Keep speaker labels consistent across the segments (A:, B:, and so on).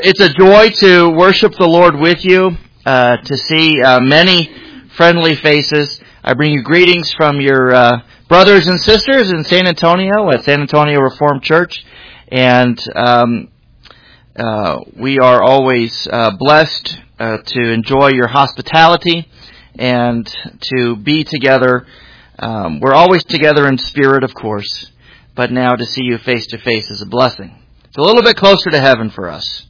A: It's a joy to worship the Lord with you, to see many friendly faces. I bring you greetings from your brothers and sisters in San Antonio at San Antonio Reformed Church. And we are always blessed to enjoy your hospitality and to be together. We're always together in spirit, of course, but now to see you face to face is a blessing. It's a little bit closer to heaven for us.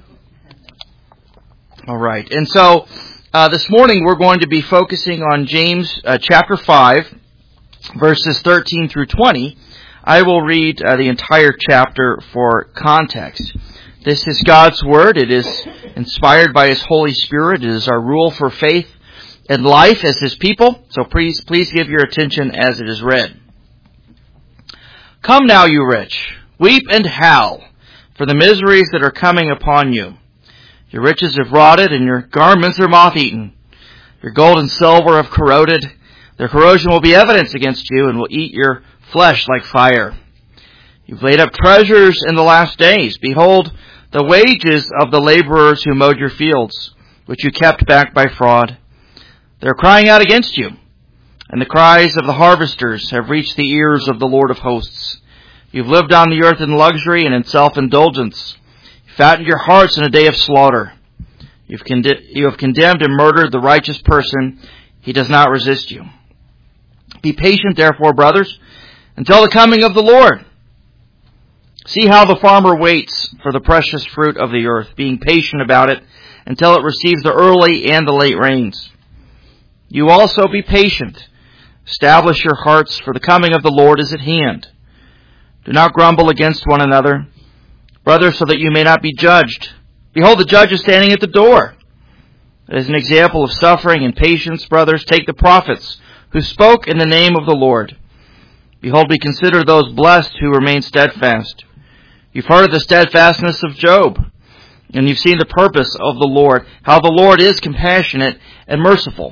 A: All right. And so this morning we're going to be focusing on James chapter 5, verses 13 through 20. I will read the entire chapter for context. This is God's Word. It is inspired by His Holy Spirit. It is our rule for faith and life as His people. So please give your attention as it is read. Come now, you rich, weep and howl for the miseries that are coming upon you. Your riches have rotted, and your garments are moth-eaten. Your gold and silver have corroded. Their corrosion will be evidence against you, and will eat your flesh like fire. You've laid up treasures in the last days. Behold, the wages of the laborers who mowed your fields, which you kept back by fraud. They're crying out against you, and the cries of the harvesters have reached the ears of the Lord of hosts. You've lived on the earth in luxury and in self-indulgence. Fattened your hearts in a day of slaughter. You have condemned and murdered the righteous person. He does not resist you. Be patient, therefore, brothers, until the coming of the Lord. See how the farmer waits for the precious fruit of the earth, being patient about it until it receives the early and the late rains. You also be patient. Establish your hearts, for the coming of the Lord is at hand. Do not grumble against one another, brothers, so that you may not be judged. Behold, the judge is standing at the door. As an example of suffering and patience, brothers, take the prophets who spoke in the name of the Lord. Behold, we consider those blessed who remain steadfast. You've heard of the steadfastness of Job, and you've seen the purpose of the Lord, how the Lord is compassionate and merciful.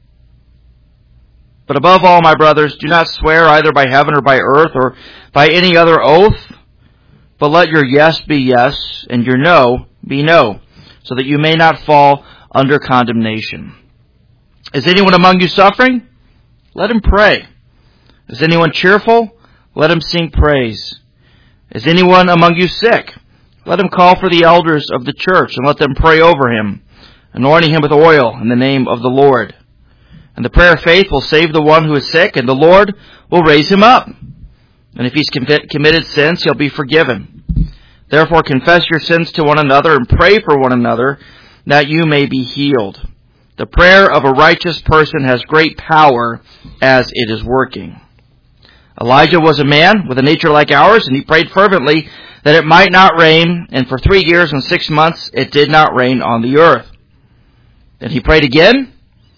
A: But above all, my brothers, do not swear either by heaven or by earth or by any other oath, but let your yes be yes, and your no be no, so that you may not fall under condemnation. Is anyone among you suffering? Let him pray. Is anyone cheerful? Let him sing praise. Is anyone among you sick? Let him call for the elders of the church, and let them pray over him, anointing him with oil in the name of the Lord. And the prayer of faith will save the one who is sick, and the Lord will raise him up. And if he's committed sins, he'll be forgiven. Therefore, confess your sins to one another and pray for one another that you may be healed. The prayer of a righteous person has great power as it is working. Elijah was a man with a nature like ours, and he prayed fervently that it might not rain, and for 3 years and 6 months it did not rain on the earth. Then he prayed again,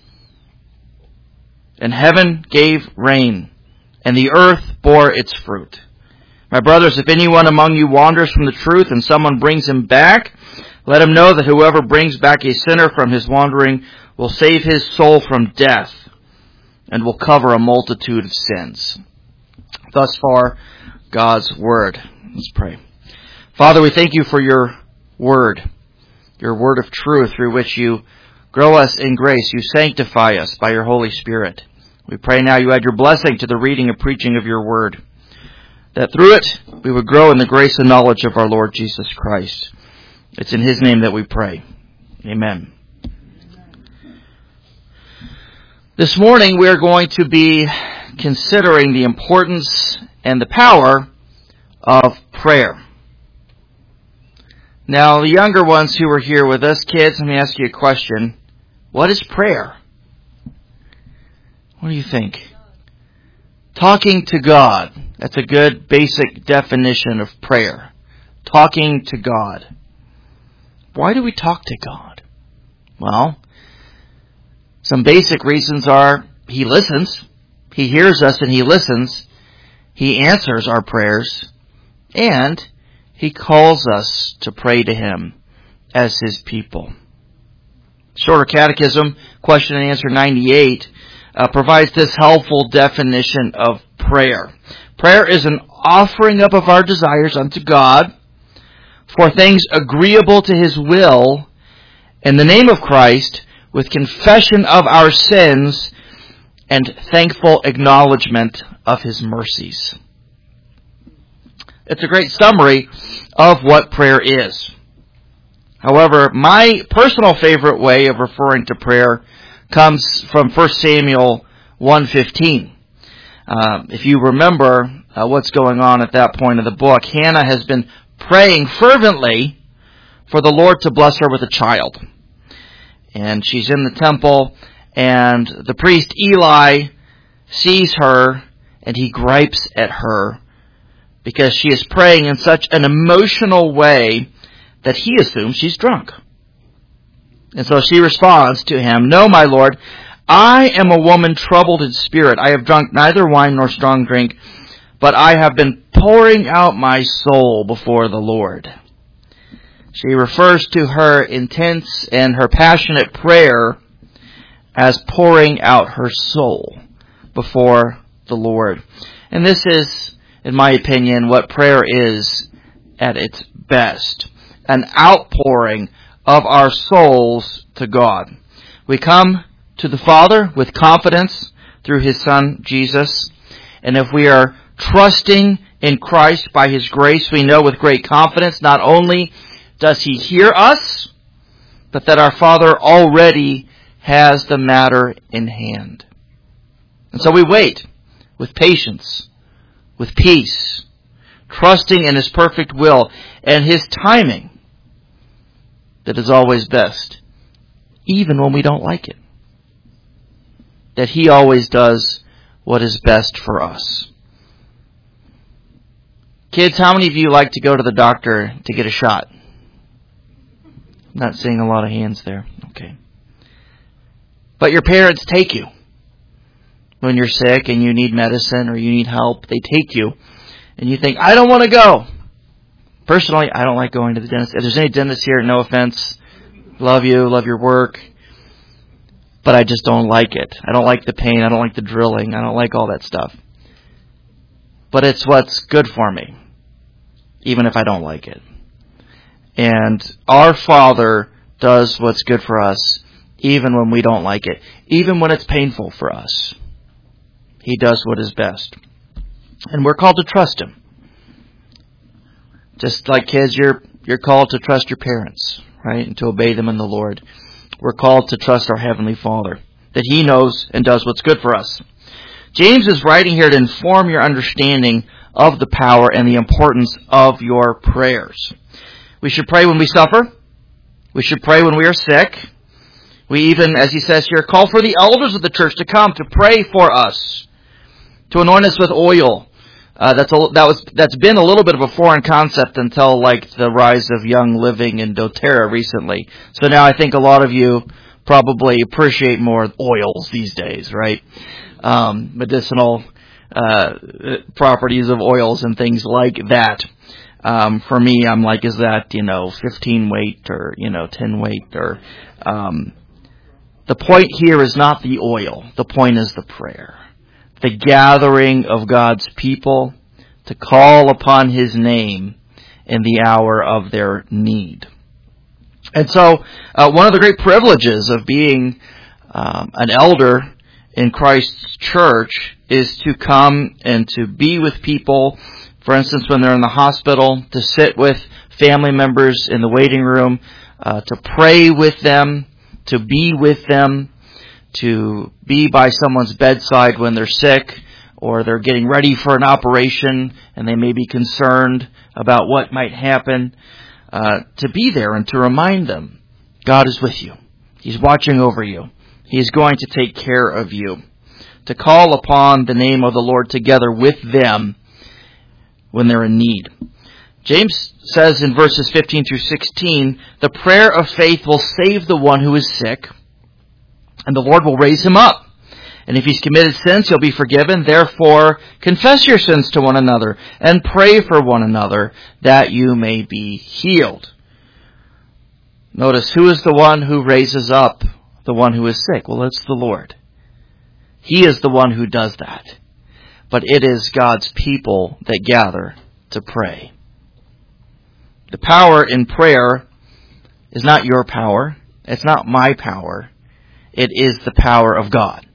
A: and heaven gave rain, and the earth bore its fruit. My brothers, if anyone among you wanders from the truth and someone brings him back, let him know that whoever brings back a sinner from his wandering will save his soul from death and will cover a multitude of sins. Thus far, God's Word. Let's pray. Father, we thank you for your word of truth through which you grow us in grace. You sanctify us by your Holy Spirit. We pray now you add your blessing to the reading and preaching of your word, that through it we would grow in the grace and knowledge of our Lord Jesus Christ. It's in His name that we pray. Amen. This morning we are going to be considering the importance and the power of prayer. Now, the younger ones who are here with us, kids, let me ask you a question. What is prayer? What do you think? Talking to God. That's a good basic definition of prayer. Talking to God. Why do we talk to God? Well, some basic reasons are He listens. He hears us and He listens. He answers our prayers. And He calls us to pray to Him as His people. Shorter Catechism, question and answer 98, provides this helpful definition of prayer. Prayer is an offering up of our desires unto God for things agreeable to His will in the name of Christ, with confession of our sins and thankful acknowledgement of His mercies. It's a great summary of what prayer is. However, my personal favorite way of referring to prayer comes from 1 Samuel 1:15. If you remember what's going on at that point of the book, Hannah has been praying fervently for the Lord to bless her with a child. And she's in the temple, and the priest Eli sees her, and he gripes at her because she is praying in such an emotional way that he assumes she's drunk. And so she responds to him, "No, my lord, I am a woman troubled in spirit. I have drunk neither wine nor strong drink, but I have been pouring out my soul before the Lord." She refers to her intense and her passionate prayer as pouring out her soul before the Lord. And this is, in my opinion, what prayer is at its best. An outpouring of our souls to God. We come to the Father with confidence through His Son, Jesus. And if we are trusting in Christ by His grace, we know with great confidence not only does He hear us, but that our Father already has the matter in hand. And so we wait with patience, with peace, trusting in His perfect will and His timing that is always best, even when we don't like it. That He always does what is best for us. Kids, how many of you like to go to the doctor to get a shot? Not seeing a lot of hands there. Okay. But your parents take you. When you're sick and you need medicine or you need help, they take you. And you think, I don't want to go. Personally, I don't like going to the dentist. If there's any dentists here, no offense. Love you, love your work. But I just don't like it. I don't like the pain. I don't like the drilling. I don't like all that stuff. But it's what's good for me, even if I don't like it. And our Father does what's good for us, even when we don't like it. Even when it's painful for us. He does what is best. And we're called to trust Him. Just like kids, you're called to trust your parents, right? And to obey them in the Lord. We're called to trust our Heavenly Father, that He knows and does what's good for us. James is writing here to inform your understanding of the power and the importance of your prayers. We should pray when we suffer. We should pray when we are sick. We even, as he says here, call for the elders of the church to come to pray for us, to anoint us with oil. That's been a little bit of a foreign concept until like the rise of Young Living in doTERRA recently. So now I think a lot of you probably appreciate more oils these days, right? Medicinal properties of oils and things like that. For me, I'm like, is that 15 weight or 10 weight or the point here is not the oil. The point is the prayer. The gathering of God's people to call upon His name in the hour of their need. And so, one of the great privileges of being an elder in Christ's church is to come and to be with people, for instance, when they're in the hospital, to sit with family members in the waiting room, to pray with them, to be with them, to be by someone's bedside when they're sick or they're getting ready for an operation and they may be concerned about what might happen, to be there and to remind them, God is with you. He's watching over you. He is going to take care of you. To call upon the name of the Lord together with them when they're in need. James says in verses 15 through 16, the prayer of faith will save the one who is sick, and the Lord will raise him up. And if he's committed sins, he'll be forgiven. Therefore, confess your sins to one another and pray for one another that you may be healed. Notice, who is the one who raises up the one who is sick? Well, it's the Lord. He is the one who does that. But it is God's people that gather to pray. The power in prayer is not your power. It's not my power. It is the power of God.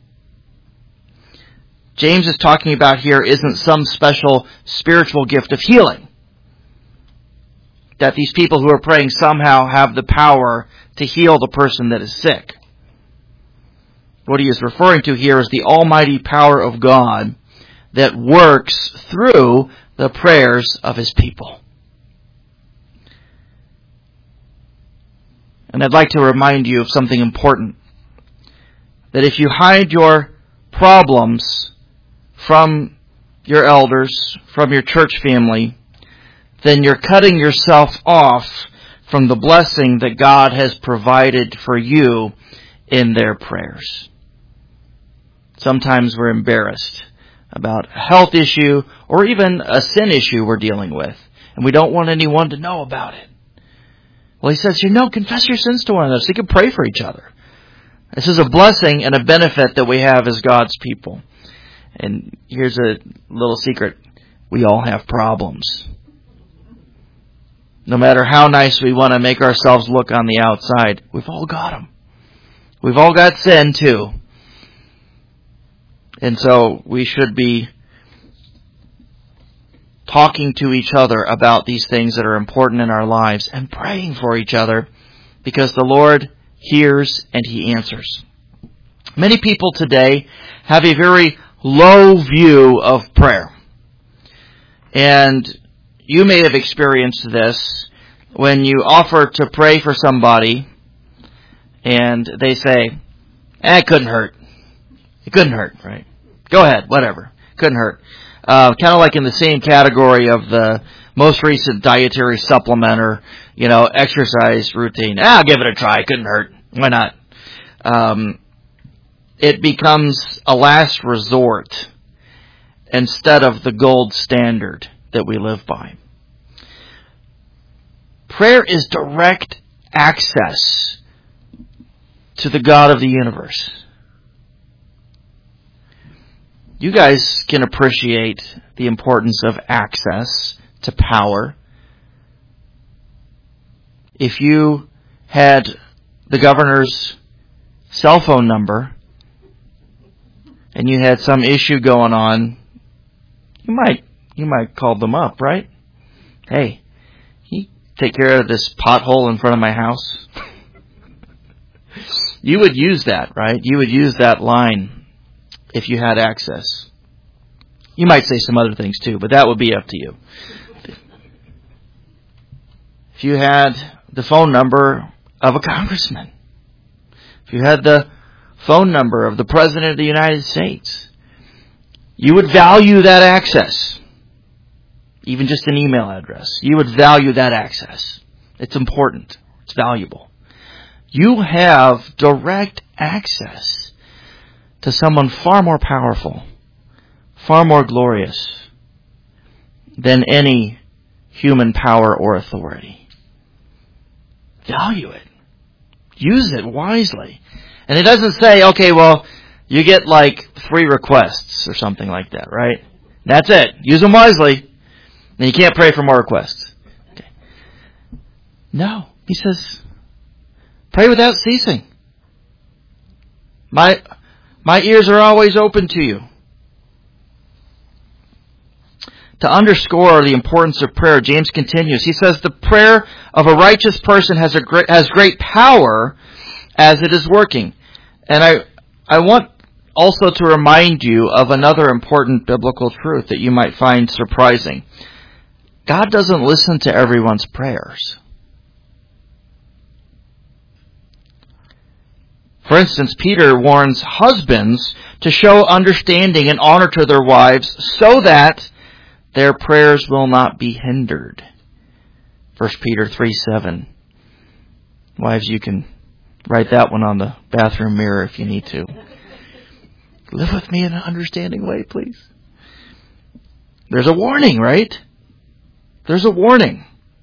A: James is talking about here isn't some special spiritual gift of healing. That these people who are praying somehow have the power to heal the person that is sick. What he is referring to here is the almighty power of God that works through the prayers of His people. And I'd like to remind you of something important. That if you hide your problems from your elders, from your church family, then you're cutting yourself off from the blessing that God has provided for you in their prayers. Sometimes we're embarrassed about a health issue or even a sin issue we're dealing with, and we don't want anyone to know about it. Well, he says, confess your sins to one another so you can pray for each other. This is a blessing and a benefit that we have as God's people. And here's a little secret. We all have problems. No matter how nice we want to make ourselves look on the outside, we've all got them. We've all got sin too. And so we should be talking to each other about these things that are important in our lives and praying for each other because the Lord hears and He answers. Many people today have a very low view of prayer. And you may have experienced this when you offer to pray for somebody and they say, it couldn't hurt. It couldn't hurt, right? Go ahead, whatever. Couldn't hurt. Kind of like in the same category of the most recent dietary supplement or, exercise routine. I'll give it a try. Couldn't hurt. Why not? It becomes a last resort instead of the gold standard that we live by. Prayer is direct access to the God of the universe. You guys can appreciate the importance of access to power. If you had the governor's cell phone number and you had some issue going on, you might call them up, right? Hey, can you take care of this pothole in front of my house? You would use that, right? You would use that line if you had access. You might say some other things too, but that would be up to you. If you had the phone number of a congressman, if you had the phone number of the President of the United States, you would value that access. Even just an email address. You would value that access. It's important. It's valuable. You have direct access to someone far more powerful, far more glorious than any human power or authority. Value it. Use it wisely. And it doesn't say, okay, well, you get like 3 requests or something like that, right? That's it. Use them wisely. And you can't pray for more requests. Okay. No. He says, pray without ceasing. My ears are always open to you. To underscore the importance of prayer, James continues. He says, the prayer of a righteous person has great power as it is working. And I want also to remind you of another important biblical truth that you might find surprising. God doesn't listen to everyone's prayers. For instance, Peter warns husbands to show understanding and honor to their wives so that their prayers will not be hindered. 1 Peter 3:7. Wives, you can write that one on the bathroom mirror if you need to. Live with me in an understanding way, please. There's a warning, right? There's a warning.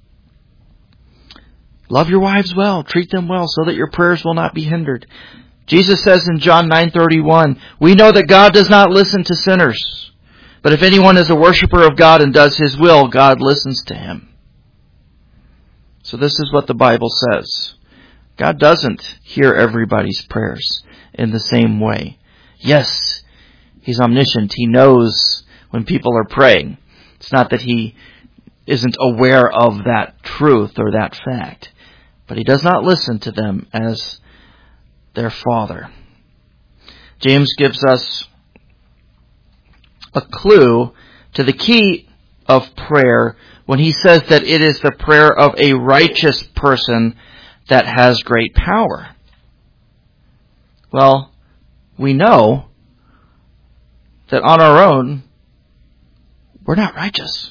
A: Love your wives well. Treat them well so that your prayers will not be hindered. Jesus says in John 9:31, we know that God does not listen to sinners. But if anyone is a worshiper of God and does His will, God listens to him. So this is what the Bible says. God doesn't hear everybody's prayers in the same way. Yes, He's omniscient. He knows when people are praying. It's not that He isn't aware of that truth or that fact, but He does not listen to them as their Father. James gives us a clue to the key of prayer when he says that it is the prayer of a righteous person that has great power. Well, we know that on our own, we're not righteous.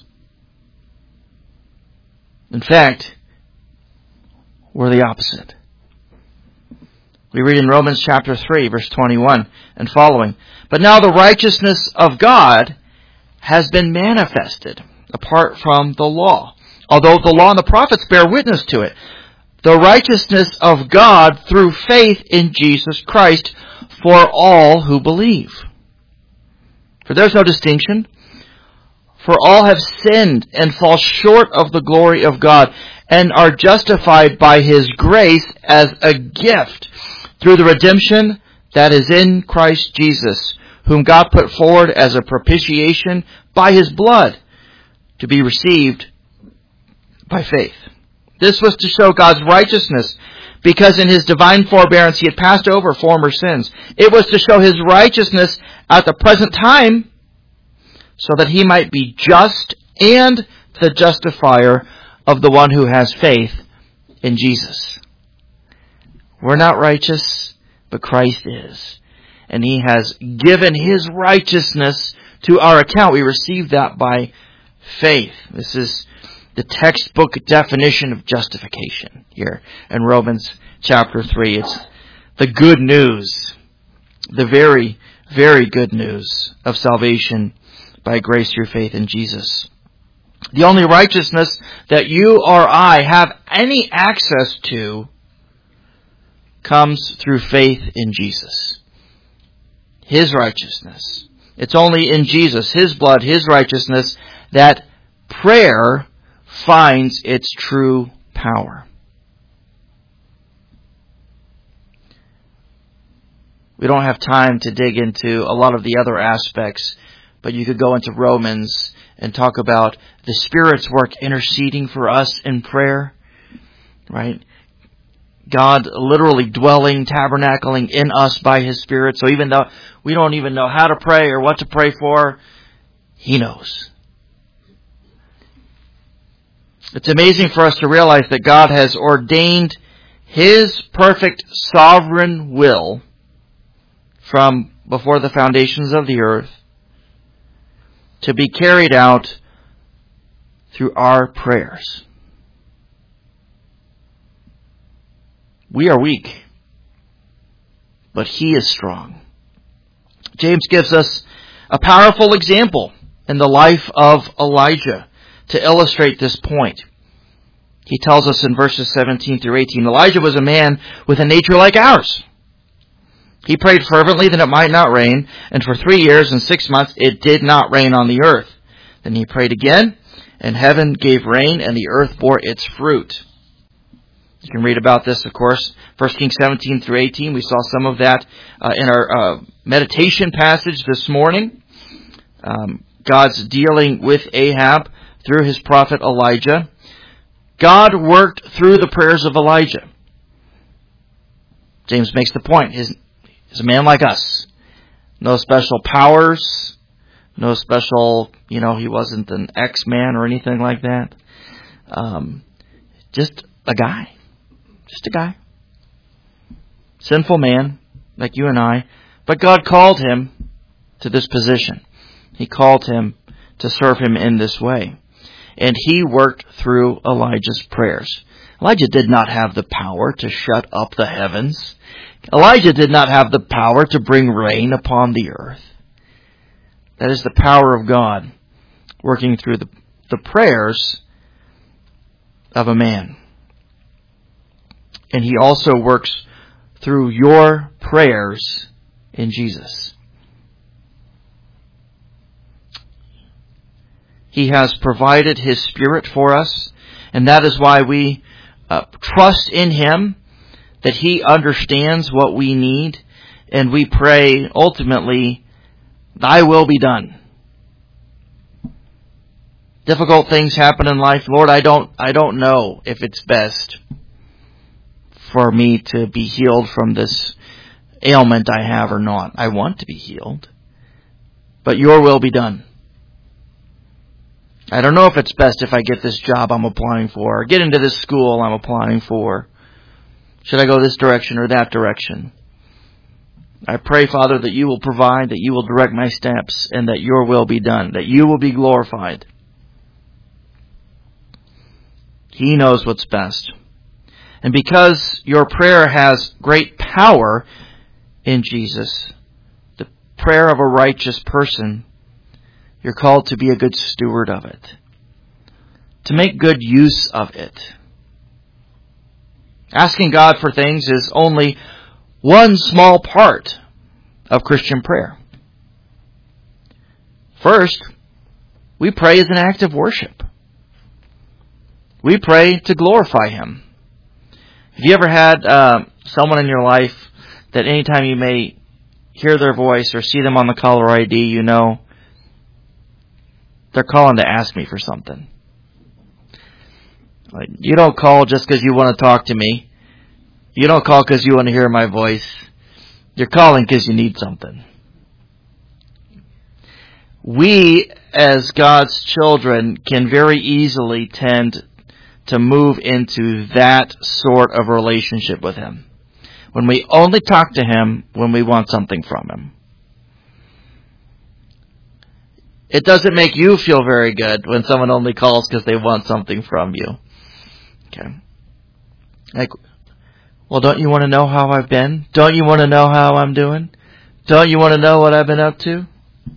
A: In fact, we're the opposite. We read in Romans chapter 3, verse 21 and following, "But now the righteousness of God has been manifested apart from the law, although the law and the prophets bear witness to it. The righteousness of God through faith in Jesus Christ for all who believe. For there's no distinction. For all have sinned and fall short of the glory of God and are justified by His grace as a gift through the redemption that is in Christ Jesus, whom God put forward as a propitiation by His blood to be received by faith. This was to show God's righteousness, because in His divine forbearance He had passed over former sins. It was to show His righteousness at the present time, so that He might be just and the justifier of the one who has faith in Jesus." We're not righteous, but Christ is. And He has given His righteousness to our account. We receive that by faith. This is the textbook definition of justification here in Romans chapter 3. It's the good news, the very, very good news of salvation by grace through faith in Jesus. The only righteousness that you or I have any access to comes through faith in Jesus. His righteousness. It's only in Jesus, His blood, His righteousness, that prayer finds its true power. We don't have time to dig into a lot of the other aspects, but you could go into Romans and talk about the Spirit's work interceding for us in prayer, right? God literally dwelling, tabernacling in us by His Spirit. So even though we don't even know how to pray or what to pray for, He knows. It's amazing for us to realize that God has ordained His perfect sovereign will from before the foundations of the earth to be carried out through our prayers. We are weak, but He is strong. James gives us a powerful example in the life of Elijah to illustrate this point. He tells us in verses 17 through 18, Elijah was a man with a nature like ours. He prayed fervently that it might not rain, and for 3 years and 6 months it did not rain on the earth. Then he prayed again, and heaven gave rain, and the earth bore its fruit. You can read about this, of course, 1 Kings 17 through 18. We saw some of that in our meditation passage this morning. God's dealing with Ahab through his prophet Elijah. God worked through the prayers of Elijah. James makes the point. He's a man like us. No special powers. No special, he wasn't an X-Man or anything like that. Just a guy. Just a guy. Sinful man, like you and I. But God called him to this position. He called him to serve Him in this way. And he worked through Elijah's prayers. Elijah did not have the power to shut up the heavens. Elijah did not have the power to bring rain upon the earth. That is the power of God working through the prayers of a man. And He also works through your prayers in Jesus. He has provided His Spirit for us, and that is why we trust in Him, that He understands what we need, and we pray ultimately, Thy will be done. Difficult things happen in life. Lord, I don't know if it's best for me to be healed from this ailment I have or not. I want to be healed, but Your will be done. I don't know if it's best if I get this job I'm applying for, or get into this school I'm applying for. Should I go this direction or that direction? I pray, Father, that You will provide, that You will direct my steps, and that Your will be done, that You will be glorified. He knows what's best. And because your prayer has great power in Jesus, the prayer of a righteous person, you're called to be a good steward of it, to make good use of it. Asking God for things is only one small part of Christian prayer. First, we pray as an act of worship. We pray to glorify Him. Have you ever had someone in your life that anytime you may hear their voice or see them on the caller ID, you know they're calling to ask me for something? You don't call just because you want to talk to me. You don't call because you want to hear my voice. You're calling because you need something. We, as God's children, can very easily tend to move into that sort of relationship with Him, when we only talk to Him when we want something from Him. It doesn't make you feel very good when someone only calls because they want something from you. Okay. Like, well, don't you want to know how I've been? Don't you want to know how I'm doing? Don't you want to know what I've been up to?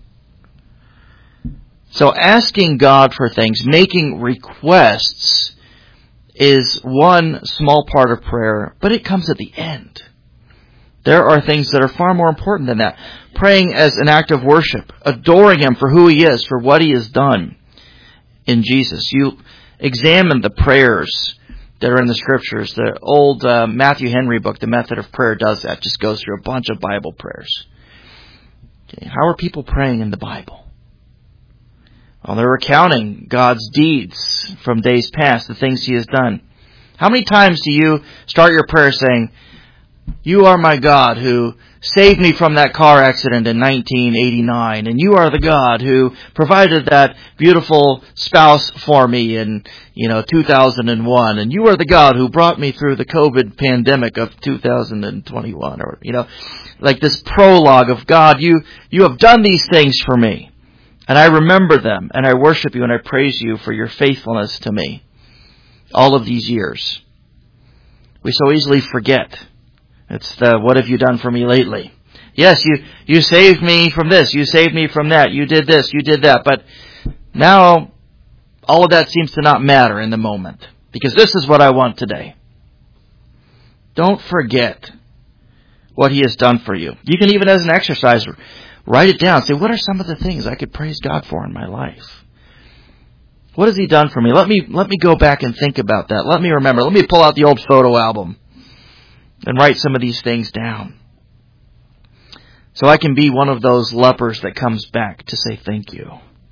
A: So asking God for things, making requests, is one small part of prayer, but it comes at the end. There are things that are far more important than that. Praying as an act of worship, adoring Him for who He is, for what He has done in Jesus. You examine the prayers that are in the Scriptures. The old Matthew Henry book, The Method of Prayer, does that. Just goes through a bunch of Bible prayers. Okay, how are people praying in the Bible? Well, they're recounting God's deeds from days past, the things He has done. How many times do you start your prayer saying, You are my God who saved me from that car accident in 1989, and You are the God who provided that beautiful spouse for me in 2001, and You are the God who brought me through the COVID pandemic of 2021, or like this prologue of God, you have done these things for me. And I remember them, and I worship You, and I praise You for Your faithfulness to me all of these years. We so easily forget. It's the, what have You done for me lately? Yes, you saved me from this, You saved me from that, You did this, You did that. But now, all of that seems to not matter in the moment, because this is what I want today. Don't forget what He has done for you. You can even, as an exercise, write it down. Say, what are some of the things I could praise God for in my life? What has He done for me? Let me go back and think about that. Let me remember. Let me pull out the old photo album and write some of these things down, so I can be one of those lepers that comes back to say thank You.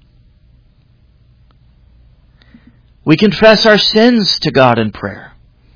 A: We confess our sins to God in prayer.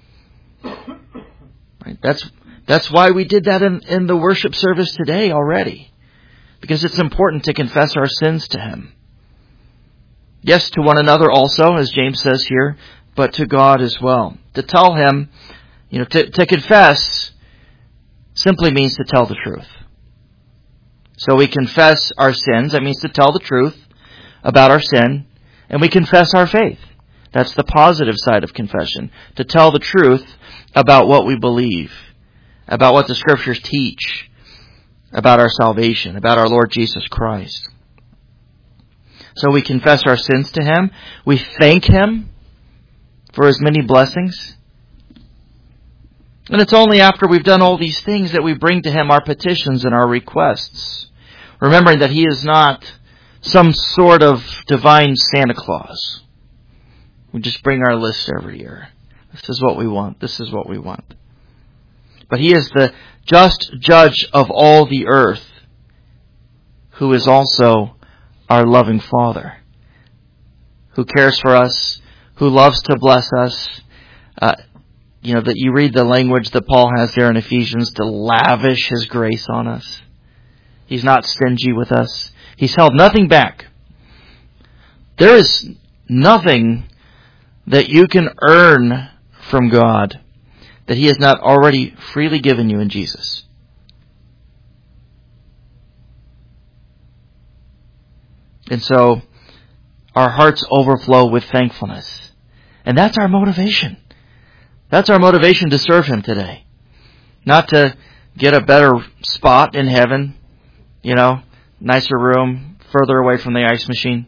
A: Right? That's why we did that in the worship service today already. Because it's important to confess our sins to Him. Yes, to one another also, as James says here, but to God as well. To tell Him, to confess simply means to tell the truth. So we confess our sins. That means to tell the truth about our sin. And we confess our faith. That's the positive side of confession. To tell the truth about what we believe, about what the Scriptures teach, about our salvation, about our Lord Jesus Christ. So we confess our sins to Him. We thank Him for His many blessings. And it's only after we've done all these things that we bring to Him our petitions and our requests, remembering that He is not some sort of divine Santa Claus. We just bring our list every year. This is what we want. This is what we want. But He is the just judge of all the earth, who is also our loving Father, who cares for us, who loves to bless us. That you read the language that Paul has there in Ephesians, to lavish His grace on us. He's not stingy with us. He's held nothing back. There is nothing that you can earn from God that He has not already freely given you in Jesus. And so our hearts overflow with thankfulness. And that's our motivation. That's our motivation to serve Him today. Not to get a better spot in heaven, nicer room, further away from the ice machine.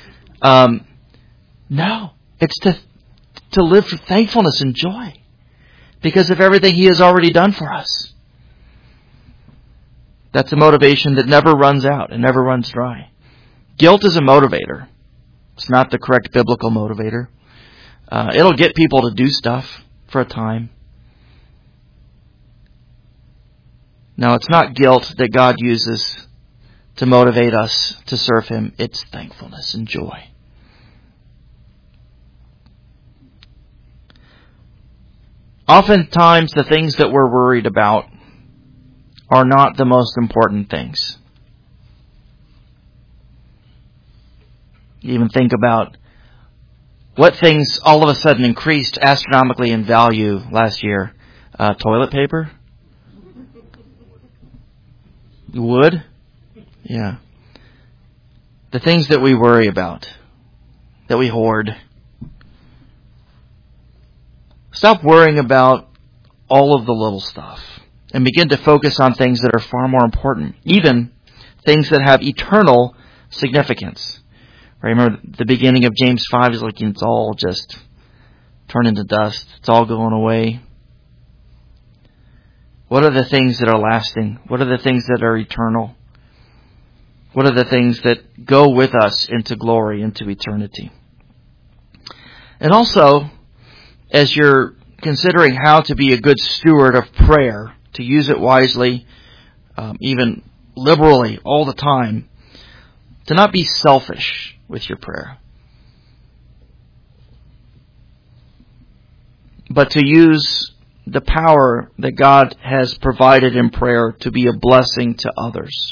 A: No, it's to live for thankfulness and joy because of everything He has already done for us. That's a motivation that never runs out and never runs dry. Guilt is a motivator. It's not the correct biblical motivator. It'll get people to do stuff for a time. No, it's not guilt that God uses to motivate us to serve Him. It's thankfulness and joy. Oftentimes, the things that we're worried about are not the most important things. You even think about what things all of a sudden increased astronomically in value last year. Toilet paper? Wood? Yeah. The things that we worry about, that we hoard. Stop worrying about all of the little stuff and begin to focus on things that are far more important, even things that have eternal significance. Remember the beginning of James 5 is like it's all just turned into dust. It's all going away. What are the things that are lasting? What are the things that are eternal? What are the things that go with us into glory, into eternity? And also, as you're considering how to be a good steward of prayer, to use it wisely, even liberally all the time, to not be selfish with your prayer, but to use the power that God has provided in prayer to be a blessing to others.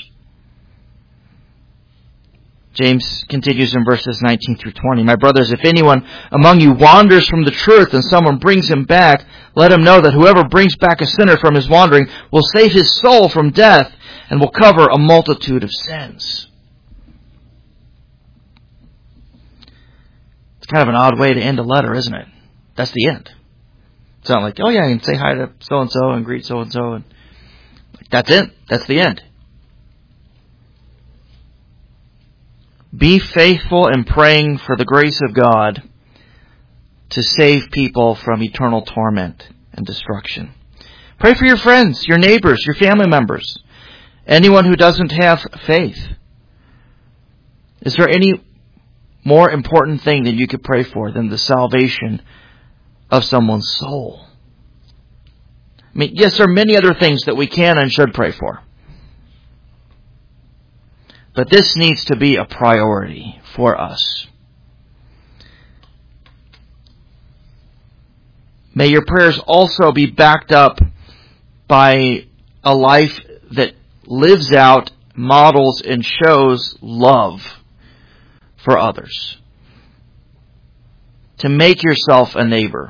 A: James continues in verses 19 through 20. My brothers, if anyone among you wanders from the truth and someone brings him back, let him know that whoever brings back a sinner from his wandering will save his soul from death and will cover a multitude of sins. It's kind of an odd way to end a letter, isn't it? That's the end. It's not like, oh yeah, I can say hi to so-and-so and greet so-and-so. And that's it. That's the end. Be faithful in praying for the grace of God to save people from eternal torment and destruction. Pray for your friends, your neighbors, your family members, anyone who doesn't have faith. Is there any more important thing that you could pray for than the salvation of someone's soul? I mean, yes, there are many other things that we can and should pray for. But this needs to be a priority for us. May your prayers also be backed up by a life that lives out, models, and shows love for others. To make yourself a neighbor,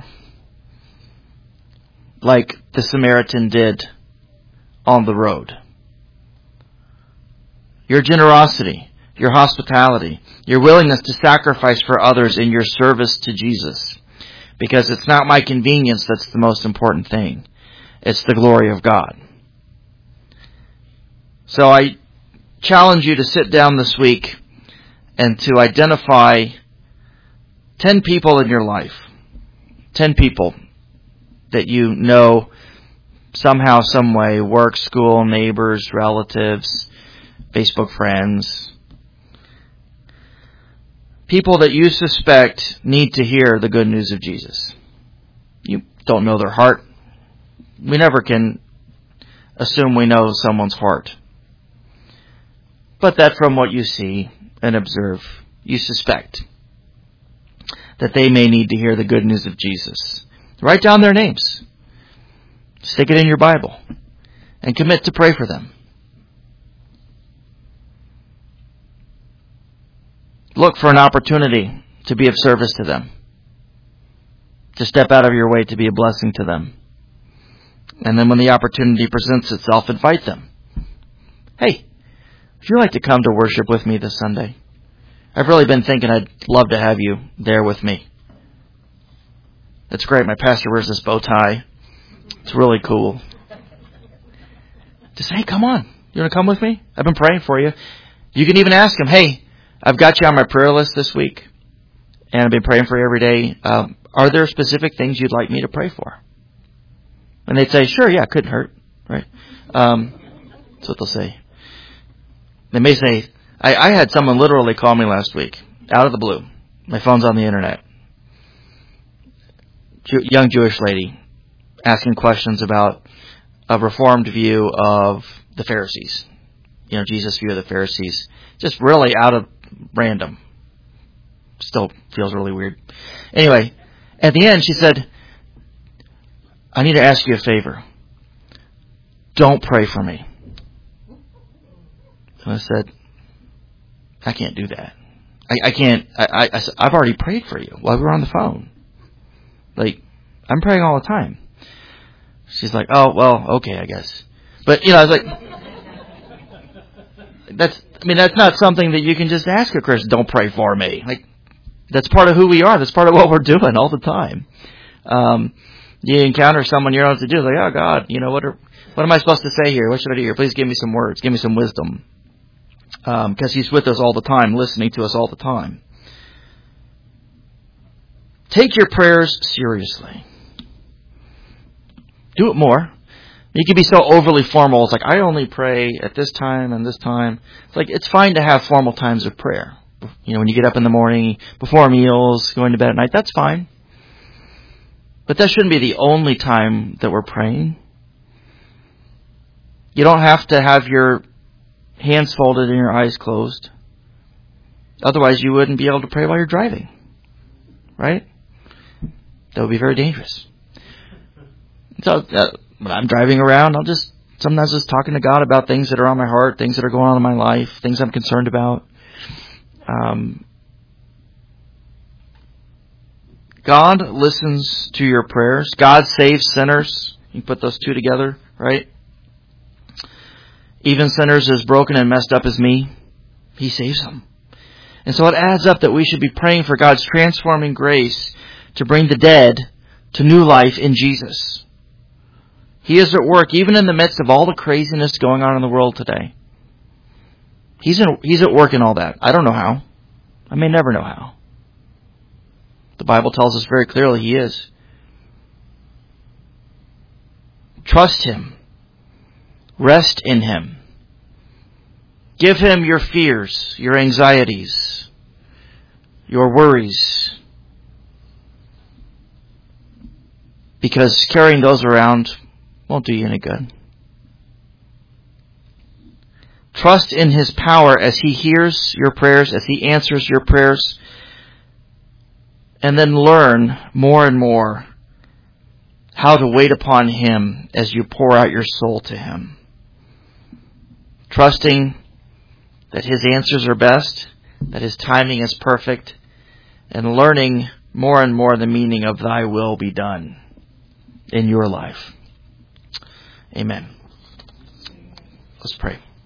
A: like the Samaritan did on the road. Your generosity, your hospitality, your willingness to sacrifice for others in your service to Jesus. Because it's not my convenience that's the most important thing. It's the glory of God. So I challenge you to sit down this week and to identify 10 people in your life. 10 people that you know somehow, some way, work, school, neighbors, relatives, Facebook friends. People that you suspect need to hear the good news of Jesus. You don't know their heart. We never can assume we know someone's heart. But that from what you see and observe, you suspect that they may need to hear the good news of Jesus. Write down their names. Stick it in your Bible. And commit to pray for them. Look for an opportunity to be of service to them. To step out of your way to be a blessing to them. And then when the opportunity presents itself, invite them. Hey, would you like to come to worship with me this Sunday? I've really been thinking I'd love to have you there with me. That's great. My pastor wears this bow tie. It's really cool. Just, hey, come on. You want to come with me? I've been praying for you. You can even ask him, hey, I've got you on my prayer list this week, and I've been praying for you every day. Are there specific things you'd like me to pray for? And they'd say, sure, yeah, it couldn't hurt. Right? That's what they'll say. They may say, I had someone literally call me last week, out of the blue. My phone's on the internet. Young Jewish lady asking questions about a Reformed view of the Pharisees. You know, Jesus' view of the Pharisees. Just really out of random. Still feels really weird. Anyway, at the end she said, I need to ask you a favor. Don't pray for me. And I said, I can't do that. I can't. I've already prayed for you while we were on the phone. Like, I'm praying all the time. She's like, oh, well, okay, I guess. But, you know, I was like, that's not something that you can just ask a Christian, don't pray for me. Like, that's part of who we are. That's part of what we're doing all the time. You encounter someone you don't know what to do. Like, oh, God, you know, what am I supposed to say here? What should I do here? Please give me some words. Give me some wisdom. Because He's with us all the time, listening to us all the time. Take your prayers seriously. Do it more. You can be so overly formal. It's like, I only pray at this time and this time. It's like, it's fine to have formal times of prayer. You know, when you get up in the morning, before meals, going to bed at night, that's fine. But that shouldn't be the only time that we're praying. You don't have to have your hands folded and your eyes closed. Otherwise, you wouldn't be able to pray while you're driving. Right? That would be very dangerous. So when I'm driving around, I'll sometimes just talking to God about things that are on my heart, things that are going on in my life, things I'm concerned about. God listens to your prayers. God saves sinners. You put those two together, right? Even sinners as broken and messed up as me, He saves them. And so it adds up that we should be praying for God's transforming grace to bring the dead to new life in Jesus. He is at work even in the midst of all the craziness going on in the world today. He's at work in all that. I don't know how. I may never know how. The Bible tells us very clearly He is. Trust Him. Rest in Him. Give Him your fears, your anxieties, your worries. Because carrying those around won't do you any good. Trust in His power as He hears your prayers, as He answers your prayers. And then learn more and more how to wait upon Him as you pour out your soul to Him. Trusting that His answers are best, that His timing is perfect, and learning more and more the meaning of Thy will be done in your life. Amen. Let's pray.